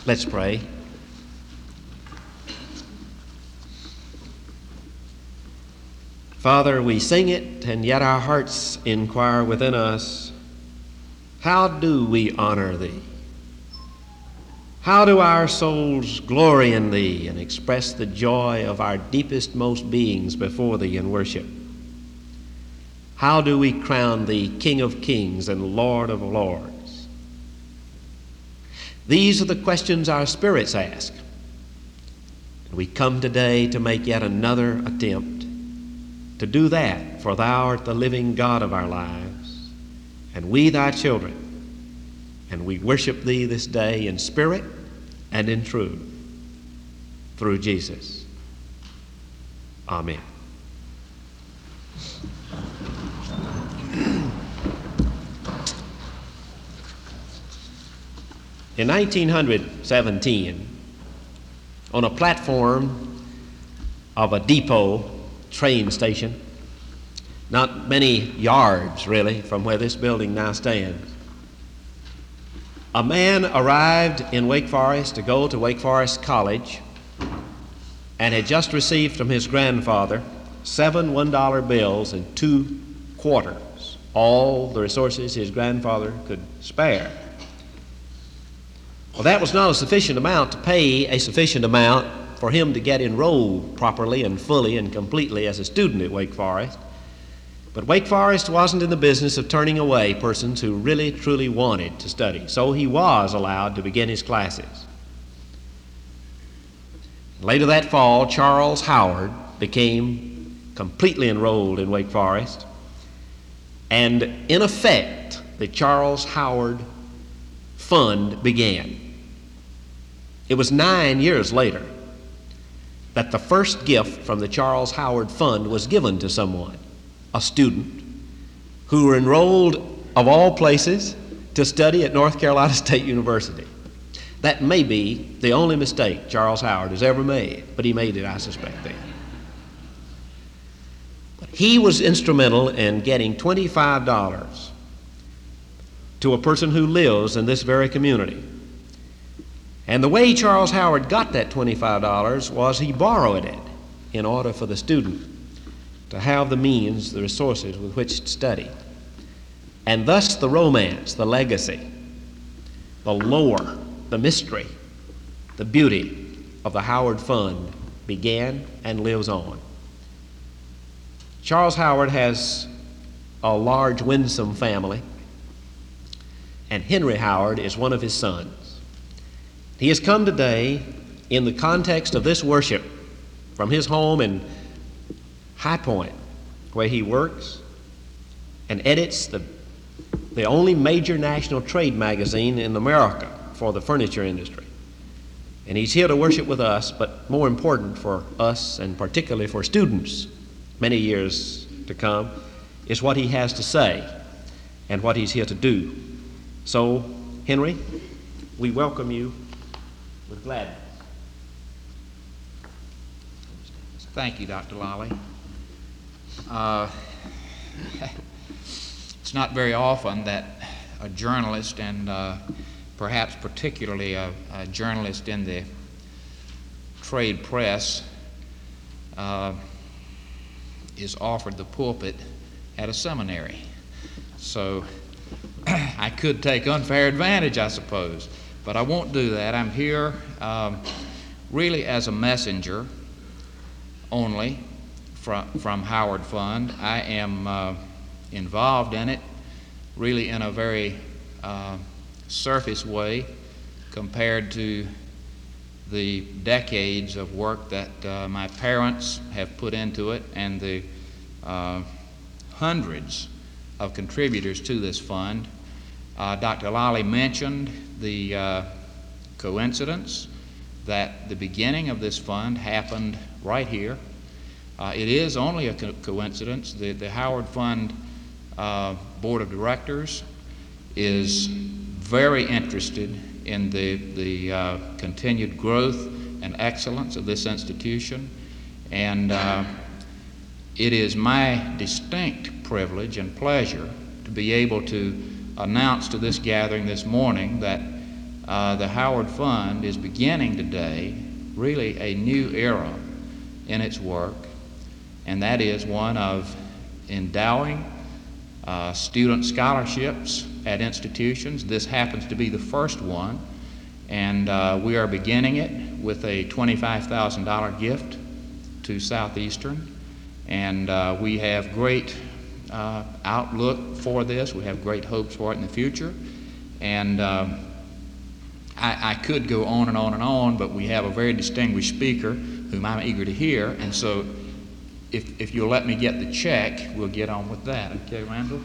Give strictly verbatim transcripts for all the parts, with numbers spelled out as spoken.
Let's pray. Father, we sing it, and yet our hearts inquire within us, how do we honor Thee? How do our souls glory in Thee and express the joy of our deepest, most beings before Thee in worship? How do we crown Thee King of Kings and Lord of Lords? These are the questions our spirits ask. And we come today to make yet another attempt to do that, for Thou art the living God of our lives, and we Thy children. And we worship Thee this day in spirit and in truth, through Jesus. Amen. In nineteen seventeen, on a platform of a depot train station, not many yards really from where this building now stands, a man arrived in Wake Forest to go to Wake Forest College and had just received from his grandfather seven one-dollar bills and two quarters, all the resources his grandfather could spare. Well, that was not a sufficient amount to pay a sufficient amount for him to get enrolled properly and fully and completely as a student at Wake Forest. But Wake Forest wasn't in the business of turning away persons who really, truly wanted to study, so he was allowed to begin his classes. Later that fall, Charles Howard became completely enrolled in Wake Forest, and in effect, the Charles Howard Fund began. It was nine years later that the first gift from the Charles Howard Fund was given to someone, a student, who were enrolled, of all places, to study at North Carolina State University. That may be the only mistake Charles Howard has ever made, but he made it, I suspect, then. But he was instrumental in getting twenty-five dollars to a person who lives in this very community. And the way Charles Howard got that twenty-five dollars was he borrowed it in order for the student to have the means, the resources with which to study. And thus the romance, the legacy, the lore, the mystery, the beauty of the Howard Fund began and lives on. Charles Howard has a large, winsome family, and Henry Howard is one of his sons. He has come today in the context of this worship from his home in High Point, where he works and edits the, the only major national trade magazine in America for the furniture industry. And he's here to worship with us, but more important for us, and particularly for students many years to come, is what he has to say and what he's here to do. So, Henry, we welcome you with gladness. Thank you, Doctor Lally. Uh, it's not very often that a journalist, and uh, perhaps particularly a, a journalist in the trade press, uh, is offered the pulpit at a seminary. So I could take unfair advantage, I suppose, but I won't do that. I'm here um, really as a messenger only from, from Howard Fund. I am uh, involved in it really in a very uh, surface way compared to the decades of work that uh, my parents have put into it, and the uh, hundreds of contributors to this fund. Uh, Doctor Lally mentioned the uh, coincidence that the beginning of this fund happened right here. Uh, it is only a co- coincidence. The, the Howard Fund uh, Board of Directors is very interested in the, the uh, continued growth and excellence of this institution, and uh, it is my distinct privilege and pleasure to be able to announce to this gathering this morning that uh, the Howard Fund is beginning today really a new era in its work, and that is one of endowing uh, student scholarships at institutions. This happens to be the first one, and uh, we are beginning it with a twenty-five thousand dollar gift to Southeastern, and uh, we have great uh, outlook for this. We have great hopes for it in the future, and um, I, I could go on and on and on, but we have a very distinguished speaker whom I'm eager to hear, and so if, if you'll let me get the check, we'll get on with that. Okay, Randall?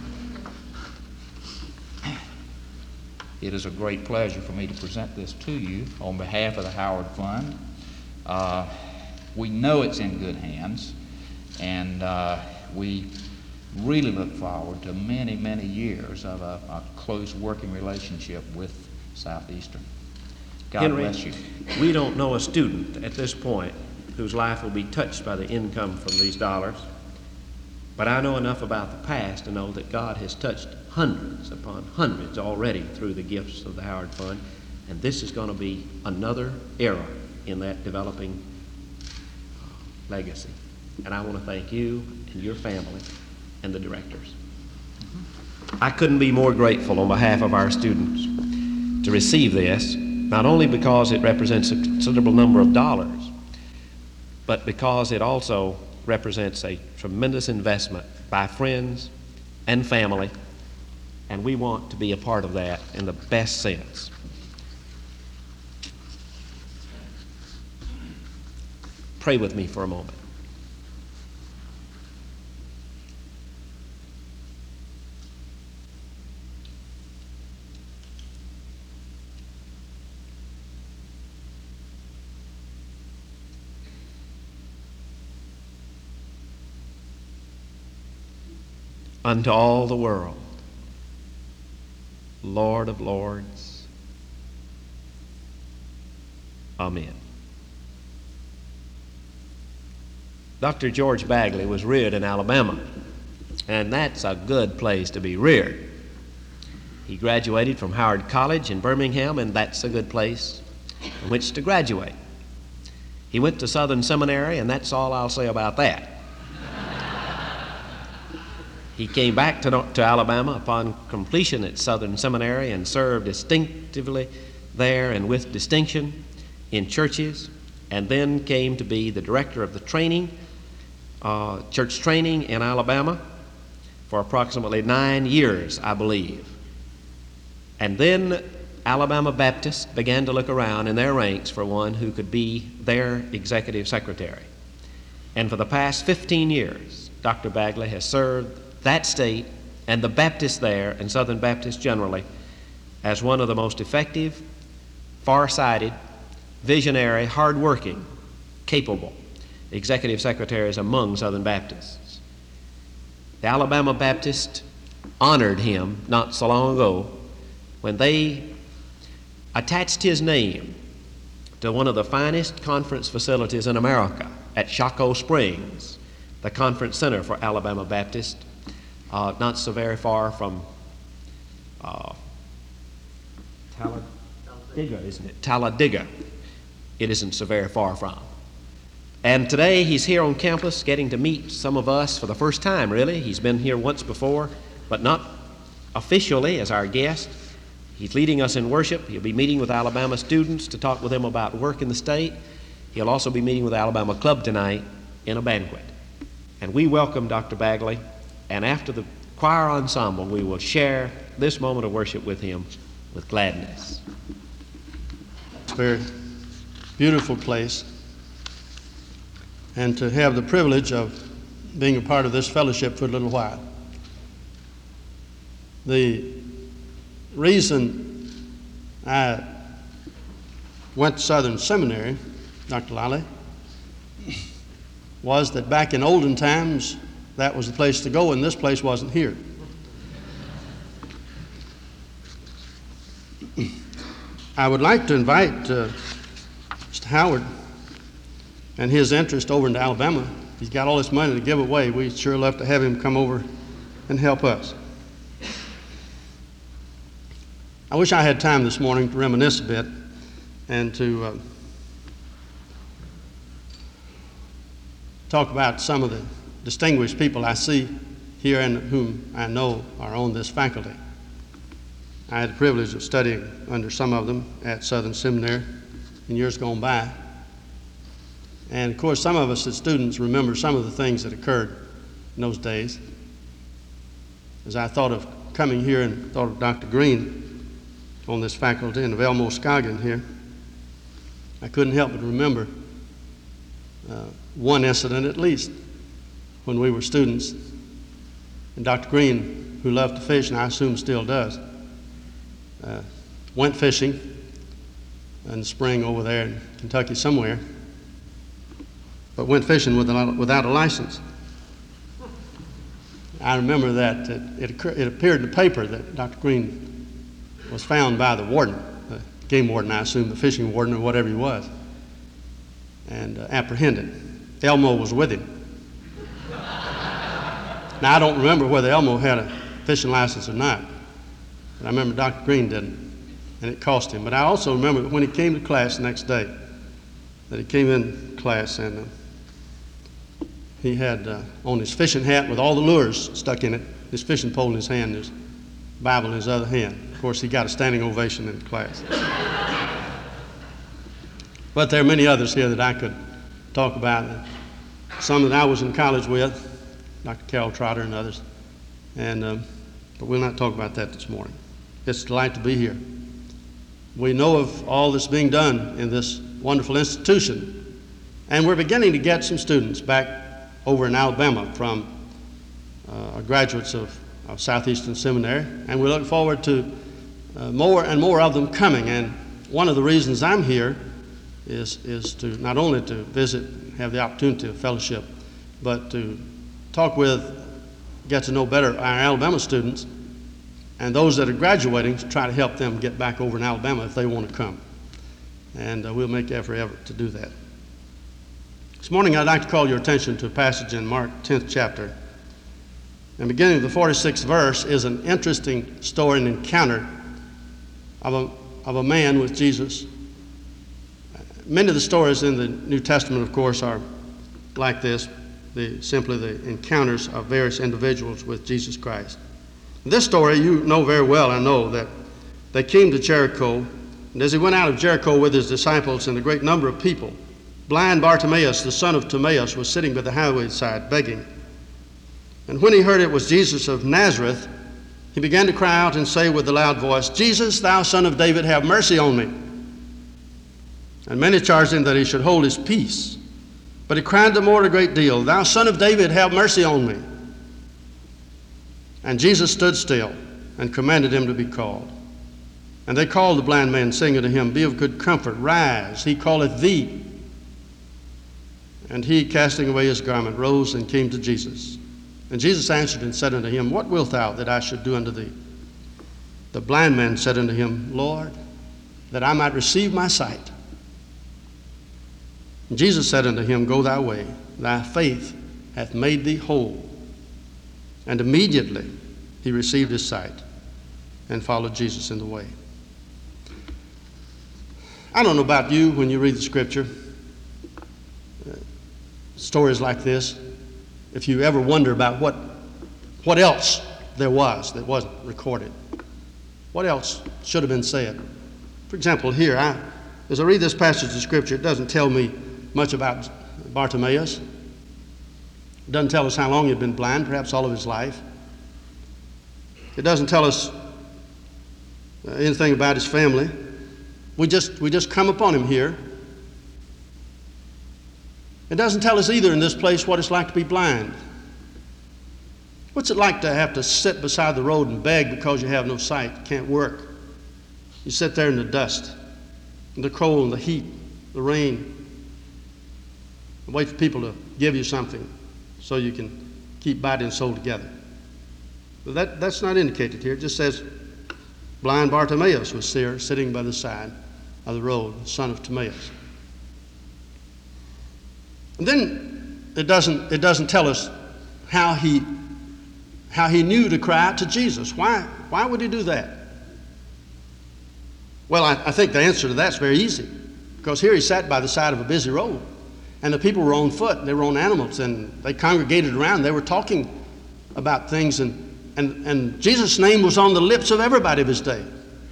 It is a great pleasure for me to present this to you on behalf of the Howard Fund. Uh, we know it's in good hands, and uh, we really look forward to many, many years of a, a close working relationship with Southeastern. God Henry, bless you. We don't know a student at this point whose life will be touched by the income from these dollars, but I know enough about the past to know that God has touched hundreds upon hundreds already through the gifts of the Howard Fund, and this is going to be another era in that developing legacy. And I want to thank you and your family and the directors. I couldn't be more grateful on behalf of our students to receive this, not only because it represents a considerable number of dollars, but because it also represents a tremendous investment by friends and family, and we want to be a part of that in the best sense. Pray with me for a moment. Unto all the world, Lord of lords, amen. Doctor George Bagley was reared in Alabama, and that's a good place to be reared. He graduated from Howard College in Birmingham, and that's a good place in which to graduate. He went to Southern Seminary, and that's all I'll say about that. He came back to, to Alabama upon completion at Southern Seminary and served distinctively there and with distinction in churches, and then came to be the director of the training, uh, church training in Alabama for approximately nine years, I believe. And then Alabama Baptists began to look around in their ranks for one who could be their executive secretary. And for the past fifteen years, Doctor Bagley has served that state and the Baptists there, and Southern Baptists generally, as one of the most effective, far-sighted, visionary, hard-working, capable executive secretaries among Southern Baptists. The Alabama Baptists honored him not so long ago when they attached his name to one of the finest conference facilities in America at Shockoe Springs, the Conference Center for Alabama Baptists, uh, not so very far from uh, Talladega, isn't it? Talladega. It isn't so very far from. And today he's here on campus getting to meet some of us for the first time, really. He's been here once before, but not officially as our guest. He's leading us in worship. He'll be meeting with Alabama students to talk with them about work in the state. He'll also be meeting with Alabama Club tonight in a banquet. And we welcome Doctor Bagley, and after the choir ensemble, we will share this moment of worship with him with gladness. It's a very beautiful place, and to have the privilege of being a part of this fellowship for a little while. The reason I went to Southern Seminary, Doctor Lally, was that back in olden times, that was the place to go, and this place wasn't here. I would like to invite uh, Mister Howard and his interest over into Alabama. He's got all this money to give away. We'd sure love to have him come over and help us. I wish I had time this morning to reminisce a bit and to uh, talk about some of the distinguished people I see here and whom I know are on this faculty. I had the privilege of studying under some of them at Southern Seminary in years gone by. And of course, some of us as students remember some of the things that occurred in those days. As I thought of coming here and thought of Doctor Green on this faculty and of Elmo Scoggin here, I couldn't help but remember uh, one incident at least when we were students. And Doctor Green, who loved to fish, and I assume still does, uh, went fishing in the spring over there in Kentucky somewhere, but went fishing with a, without a license. I remember that it, it, occur, it appeared in the paper that Doctor Green was found by the warden, the game warden, I assume, the fishing warden or whatever he was, and uh, apprehended. Elmo was with him. Now, I don't remember whether Elmo had a fishing license or not, but I remember Doctor Green didn't, and it cost him. But I also remember that when he came to class the next day, that he came in class and uh, he had uh, on his fishing hat with all the lures stuck in it, his fishing pole in his hand, his Bible in his other hand. Of course, he got a standing ovation in class. But there are many others here that I could talk about. Some that I was in college with, Doctor Carol Trotter and others, and um, but we'll not talk about that this morning. It's a delight to be here. We know of all that's being done in this wonderful institution, and we're beginning to get some students back over in Alabama from uh, graduates of, of Southeastern Seminary, and we look forward to uh, more and more of them coming. And one of the reasons I'm here is, is to not only to visit, have the opportunity of fellowship, but to talk with, get to know better our Alabama students and those that are graduating to try to help them get back over in Alabama if they want to come. And uh, we'll make every effort to do that. This morning I'd like to call your attention to a passage in Mark tenth chapter. And beginning with the forty-sixth verse is an interesting story and encounter of a, of a man with Jesus. Many of the stories in the New Testament, of course, are like this. The, simply the encounters of various individuals with Jesus Christ. This story you know very well, I know, that they came to Jericho, and as he went out of Jericho with his disciples and a great number of people, blind Bartimaeus, the son of Timaeus, was sitting by the highway side begging. And when he heard it was Jesus of Nazareth, he began to cry out and say with a loud voice, "Jesus, thou son of David, have mercy on me." And many charged him that he should hold his peace. But he cried the more a great deal, "Thou son of David, have mercy on me." And Jesus stood still and commanded him to be called. And they called the blind man, saying unto him, "Be of good comfort, rise, he calleth thee." And he, casting away his garment, rose and came to Jesus. And Jesus answered and said unto him, "What wilt thou that I should do unto thee?" The blind man said unto him, "Lord, that I might receive my sight." And Jesus said unto him, "Go thy way, thy faith hath made thee whole." And immediately he received his sight and followed Jesus in the way. I don't know about you when you read the scripture, uh, stories like this, if you ever wonder about what, what else there was that wasn't recorded. What else should have been said? For example, here, I, as I read this passage of scripture, it doesn't tell me much about Bartimaeus. It doesn't tell us how long he'd been blind, perhaps all of his life. It doesn't tell us anything about his family. We just, we just come upon him here. It doesn't tell us either in this place what it's like to be blind. What's it like to have to sit beside the road and beg because you have no sight, can't work? You sit there in the dust, in the cold, and the heat, the rain, and wait for people to give you something so you can keep body and soul together. But that, that's not indicated here. It just says blind Bartimaeus was there sitting by the side of the road, son of Timaeus. And then it doesn't, it doesn't tell us how he, how he knew to cry out to Jesus. Why, why would he do that? Well, I, I think the answer to that's very easy, because here he sat by the side of a busy road, and the people were on foot, they were on animals, and they congregated around. They were talking about things, and, and, and Jesus' name was on the lips of everybody of his day.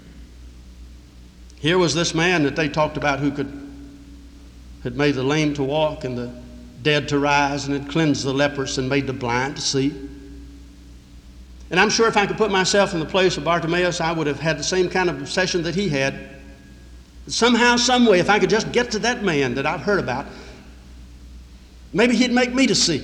Here was this man that they talked about who could had made the lame to walk and the dead to rise, and had cleansed the lepers and made the blind to see. And I'm sure if I could put myself in the place of Bartimaeus, I would have had the same kind of obsession that he had. Somehow, some way, if I could just get to that man that I've heard about, maybe he'd make me to see.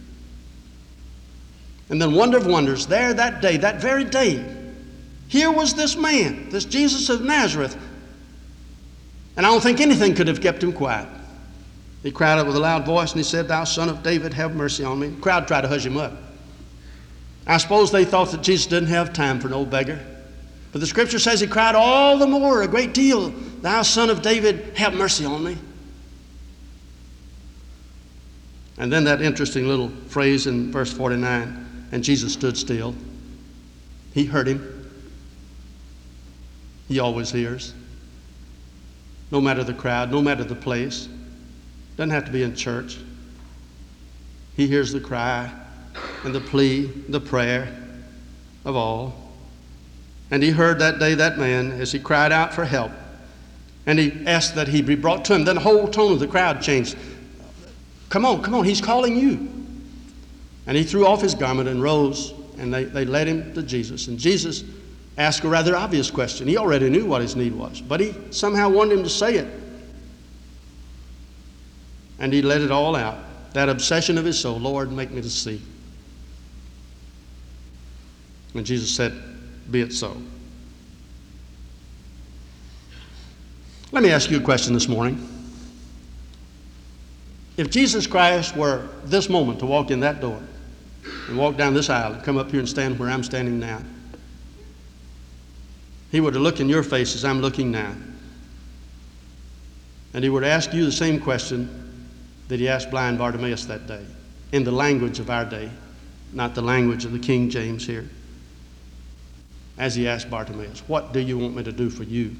And then, wonder of wonders, there that day, that very day, here was this man, this Jesus of Nazareth. And I don't think anything could have kept him quiet. He cried out with a loud voice, and he said, "Thou son of David, have mercy on me." The crowd tried to hush him up. I suppose they thought that Jesus didn't have time for no beggar. But the scripture says he cried all the more, a great deal, "Thou son of David, have mercy on me." And then that interesting little phrase in verse forty-nine, "And Jesus stood still." He heard him. He always hears. No matter the crowd, no matter the place. Doesn't have to be in church. He hears the cry and the plea, the prayer of all. And he heard that day that man as he cried out for help. And he asked that he be brought to him. Then the whole tone of the crowd changed. Come on, come on, he's calling you. And he threw off his garment and rose, and they, they led him to Jesus. And Jesus asked a rather obvious question. He already knew what his need was, but he somehow wanted him to say it. And he let it all out. That obsession of his soul, "Lord, make me to see." And Jesus said, "Be it so." Let me ask you a question this morning. If Jesus Christ were this moment to walk in that door and walk down this aisle and come up here and stand where I'm standing now, he were to look in your face as I'm looking now, and he were to ask you the same question that he asked blind Bartimaeus that day, in the language of our day, not the language of the King James here. As he asked Bartimaeus, "What do you want me to do for you?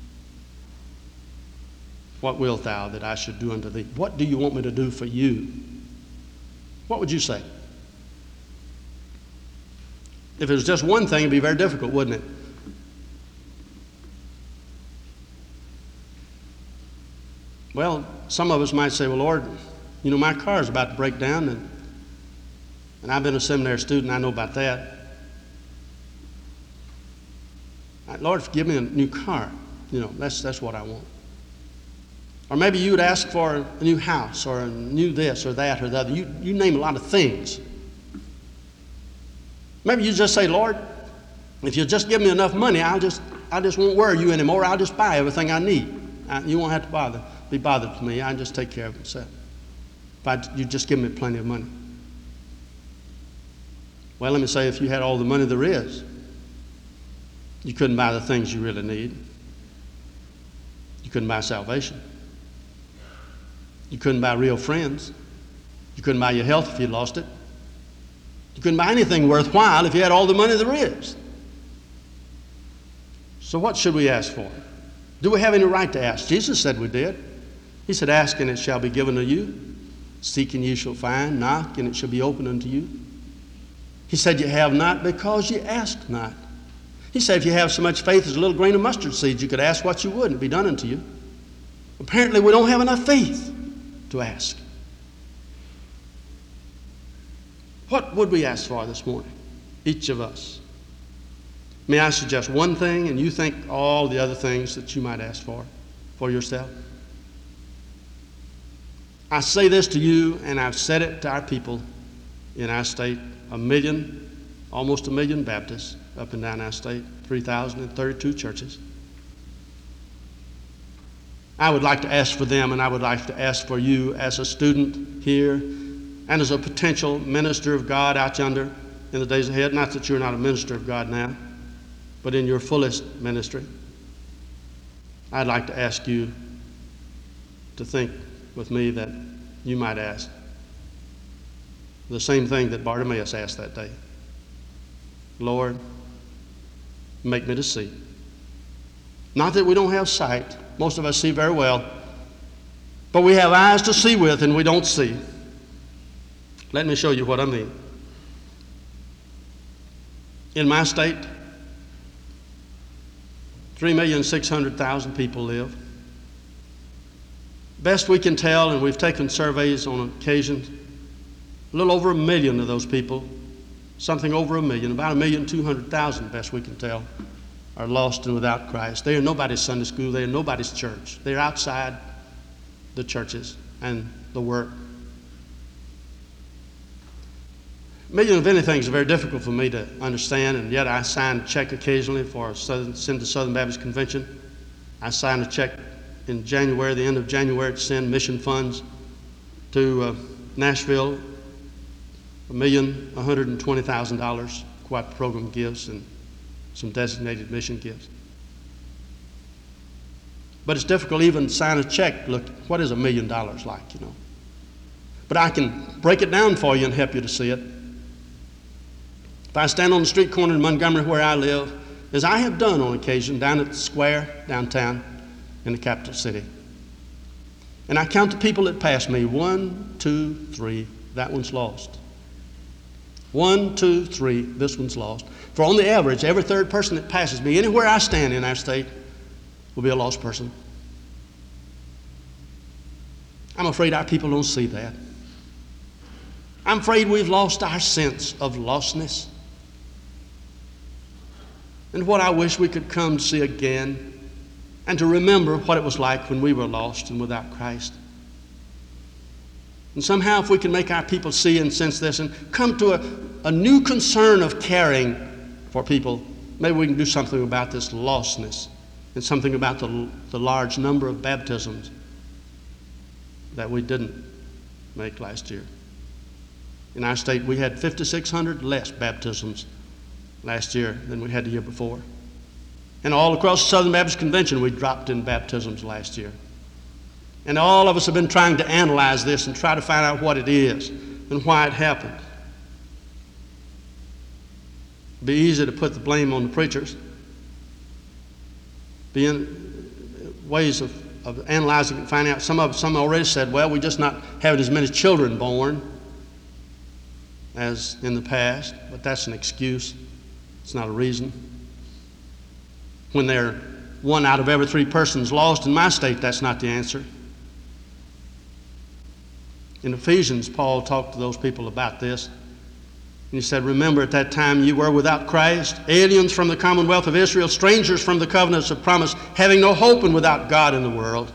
What wilt thou that I should do unto thee?" What do you want me to do for you? What would you say? If it was just one thing, it'd be very difficult, wouldn't it? Well, some of us might say, "Well, Lord, you know, my car's about to break down, and, and I've been a seminary student, I know about that. Lord, give me a new car. You know, that's, that's what I want." Or maybe you would ask for a new house, or a new this or that or the other. You, you name a lot of things. Maybe you just say, "Lord, if you'll just give me enough money, I'll just, I just won't worry you anymore. I'll just buy everything I need. I, you won't have to bother, be bothered with me. I can just take care of myself. If I, you just give me plenty of money." Well, let me say, if you had all the money there is, you couldn't buy the things you really need. You couldn't buy salvation. You couldn't buy real friends. You couldn't buy your health if you lost it. You couldn't buy anything worthwhile if you had all the money there is. So what should we ask for? Do we have any right to ask? Jesus said we did. He said, "Ask and it shall be given to you. Seek and ye shall find. Knock and it shall be opened unto you." He said, "You have not because you ask not." He said, if you have so much faith as a little grain of mustard seed, you could ask what you would and it'd be done unto you. Apparently we don't have enough faith to ask. What would we ask for this morning? Each of us. May I suggest one thing and you think all the other things that you might ask for, for yourself? I say this to you, and I've said it to our people in our state, a million, almost a million Baptists up and down our state, three thousand thirty-two churches. I would like to ask for them, and I would like to ask for you as a student here and as a potential minister of God out yonder in the days ahead. Not that you're not a minister of God now, but in your fullest ministry. I'd like to ask you to think with me that you might ask the same thing that Bartimaeus asked that day. "Lord, make me to see." Not that we don't have sight. Most of us see very well. But we have eyes to see with and we don't see. Let me show you what I mean. In my state, three million six hundred thousand people live. Best we can tell, and we've taken surveys on occasion, a little over a million of those people, something over a million, about a million two hundred thousand, best we can tell, are lost and without Christ. They are nobody's Sunday school. They are nobody's church. They're outside the churches and the work. A million of anything is very difficult for me to understand, and yet I sign a check occasionally for a Southern, send to Southern Baptist Convention. I signed a check in January, the end of January, to send mission funds to uh, Nashville, a million, one hundred twenty thousand dollars, quite program gifts and some designated mission gifts. But it's difficult even to sign a check. Look, what is a million dollars like, you know? But I can break it down for you and help you to see it. If I stand on the street corner in Montgomery where I live, as I have done on occasion down at the square downtown in the capital city, and I count the people that pass me, one, two, three, that one's lost. One, two, three, this one's lost. For on the average, every third person that passes me, anywhere I stand in our state, will be a lost person. I'm afraid our people don't see that. I'm afraid we've lost our sense of lostness. And what I wish we could come to see again, and to remember what it was like when we were lost and without Christ. And somehow if we can make our people see and sense this and come to a, a new concern of caring for people, maybe we can do something about this lostness and something about the, the large number of baptisms that we didn't make last year. In our state, we had fifty-six hundred less baptisms last year than we had the year before. And all across the Southern Baptist Convention, we dropped in baptisms last year. And all of us have been trying to analyze this and try to find out what it is and why it happened. It'd be easy to put the blame on the preachers. Be in ways of, of analyzing and finding out. Some of some already said, well, we're just not having as many children born as in the past, but that's an excuse. It's not a reason. When they're one out of every three persons lost in my state, that's not the answer. In Ephesians, Paul talked to those people about this. And he said, remember at that time you were without Christ, aliens from the commonwealth of Israel, strangers from the covenants of promise, having no hope and without God in the world.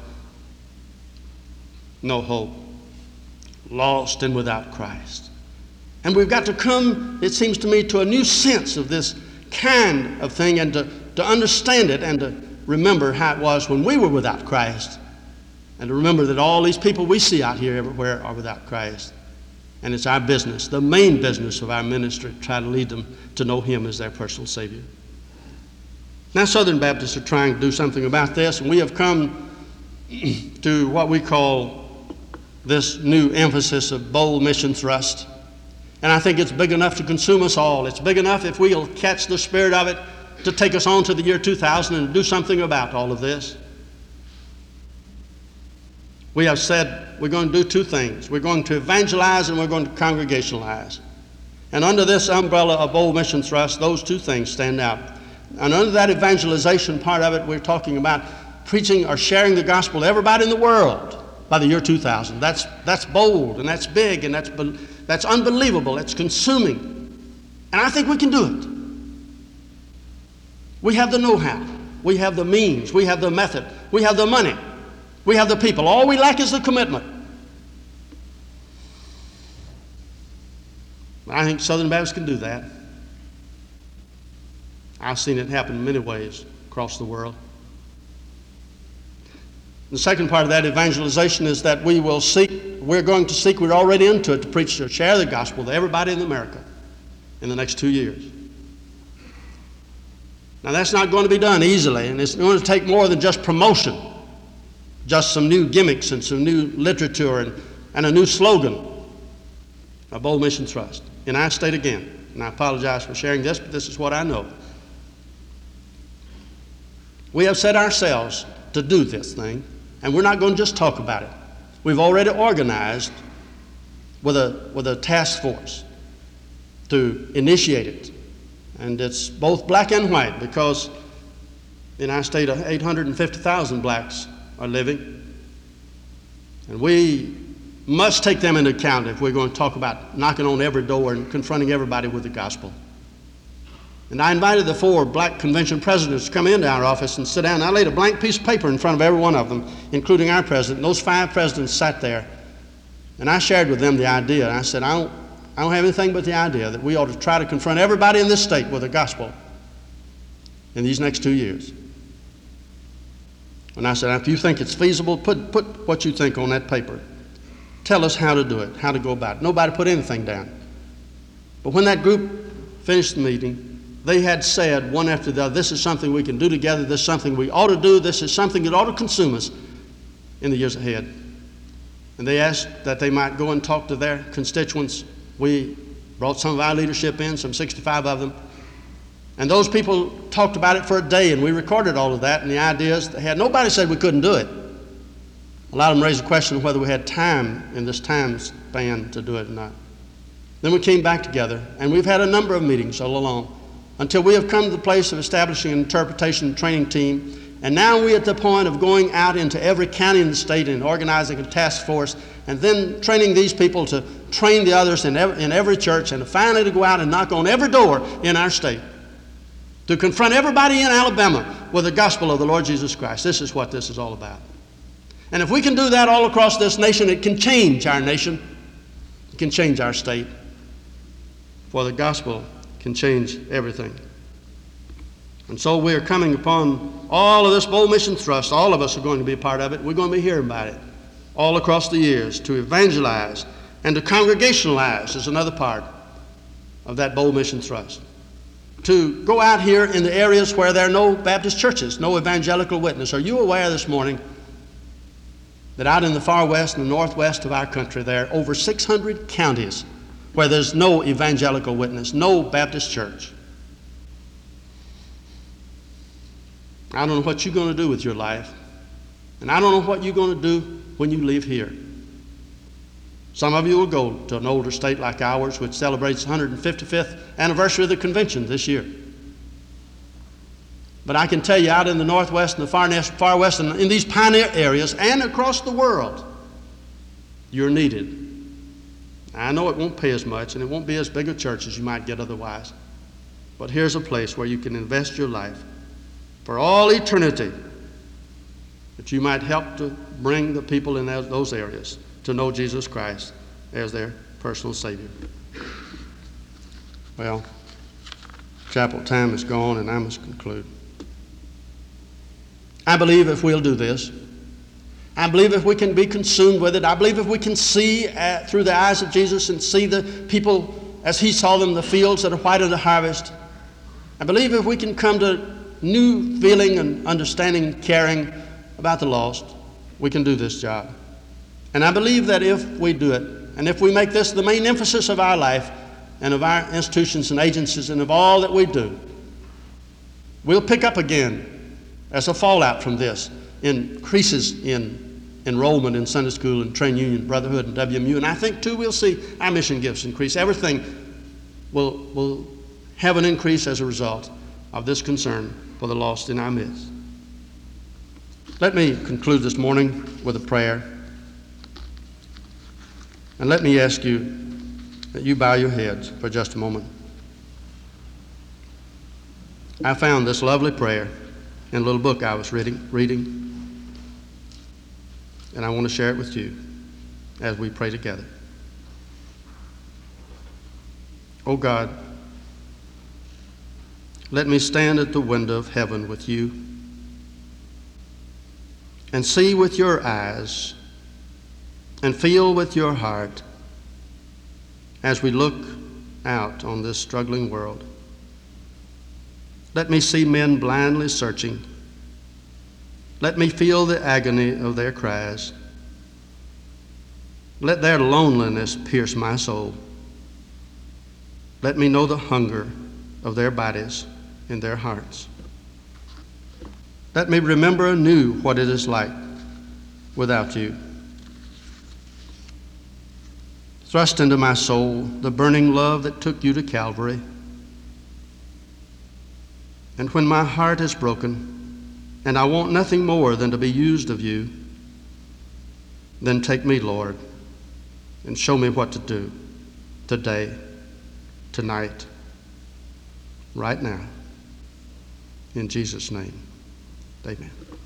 No hope. Lost and without Christ. And we've got to come, it seems to me, to a new sense of this kind of thing and to, to understand it and to remember how it was when we were without Christ. And to remember that all these people we see out here everywhere are without Christ. And it's our business, the main business of our ministry, to try to lead them to know Him as their personal Savior. Now, Southern Baptists are trying to do something about this, and we have come to what we call this new emphasis of bold mission thrust. And I think it's big enough to consume us all. It's big enough, if we'll catch the spirit of it, to take us on to the year two thousand and do something about all of this. We have said we're going to do two things. We're going to evangelize and we're going to congregationalize. And under this umbrella of bold mission thrust, those two things stand out. And under that evangelization part of it, we're talking about preaching or sharing the gospel to everybody in the world by the year two thousand. That's, that's bold and that's big and that's, that's unbelievable. That's consuming. And I think we can do it. We have the know-how. We have the means. We have the method. We have the money. We have the people. All we lack is the commitment. I think Southern Baptists can do that. I've seen it happen in many ways across the world. The second part of that evangelization is that we will seek, we're going to seek, we're already into it, to preach or share the gospel to everybody in America in the next two years. Now that's not going to be done easily, and it's going to take more than just promotion, just some new gimmicks and some new literature and, and a new slogan, a bold mission thrust. And I state again, and I apologize for sharing this, but this is what I know. We have set ourselves to do this thing, and we're not going to just talk about it. We've already organized with a, with a task force to initiate it. And it's both black and white, because in our state, eight hundred fifty thousand blacks are living. And we must take them into account if we're going to talk about knocking on every door and confronting everybody with the gospel. And I invited the four black convention presidents to come into our office and sit down. I laid a blank piece of paper in front of every one of them, including our president. And those five presidents sat there, and I shared with them the idea. And I said, I don't, I don't have anything but the idea that we ought to try to confront everybody in this state with the gospel in these next two years. And I said, if you think it's feasible, put, put what you think on that paper. Tell us how to do it, how to go about it. Nobody put anything down. But when that group finished the meeting, they had said one after the other, this is something we can do together, this is something we ought to do, this is something that ought to consume us in the years ahead. And they asked that they might go and talk to their constituents. We brought some of our leadership in, some sixty-five of them. And those people talked about it for a day, and we recorded all of that and the ideas they had. Nobody said we couldn't do it. A lot of them raised the question of whether we had time in this time span to do it or not. Then we came back together, and we've had a number of meetings all along until we have come to the place of establishing an interpretation and training team. And now we're at the point of going out into every county in the state and organizing a task force, and then training these people to train the others in every, in every church, and finally to go out and knock on every door in our state, to confront everybody in Alabama with the gospel of the Lord Jesus Christ. This is what this is all about. And if we can do that all across this nation, it can change our nation. It can change our state. For the gospel can change everything. And so we are coming upon all of this bold mission thrust. All of us are going to be a part of it. We're going to be hearing about it all across the years. To evangelize and to congregationalize is another part of that bold mission thrust. To go out here in the areas where there are no Baptist churches, no evangelical witness. Are you aware this morning that out in the far west and the northwest of our country, there are over six hundred counties where there's no evangelical witness, no Baptist church? I don't know what you're going to do with your life, and I don't know what you're going to do when you leave here. Some of you will go to an older state like ours, which celebrates the one hundred fifty-fifth anniversary of the convention this year. But I can tell you, out in the northwest and the far, far west and in these pioneer areas and across the world, you're needed. I know it won't pay as much, and it won't be as big a church as you might get otherwise. But here's a place where you can invest your life for all eternity, that you might help to bring the people in those areas to know Jesus Christ as their personal Savior. Well, chapel time is gone, and I must conclude. I believe if we'll do this, I believe if we can be consumed with it, I believe if we can see uh, through the eyes of Jesus and see the people as he saw them, the fields that are white of the harvest, I believe if we can come to new feeling and understanding and caring about the lost, we can do this job. And I believe that if we do it, and if we make this the main emphasis of our life and of our institutions and agencies and of all that we do, we'll pick up again as a fallout from this increases in enrollment in Sunday school and Train Union, Brotherhood, and W M U. And I think, too, we'll see our mission gifts increase. Everything will, will have an increase as a result of this concern for the lost in our midst. Let me conclude this morning with a prayer. And let me ask you that you bow your heads for just a moment. I found this lovely prayer in a little book I was reading, reading. And I want to share it with you as we pray together. Oh God, let me stand at the window of heaven with you and see with your eyes and feel with your heart as we look out on this struggling world. Let me see men blindly searching. Let me feel the agony of their cries. Let their loneliness pierce my soul. Let me know the hunger of their bodies and their hearts. Let me remember anew what it is like without you. Thrust into my soul the burning love that took you to Calvary. And when my heart is broken and I want nothing more than to be used of you, then take me, Lord, and show me what to do today, tonight, right now. In Jesus' name, amen.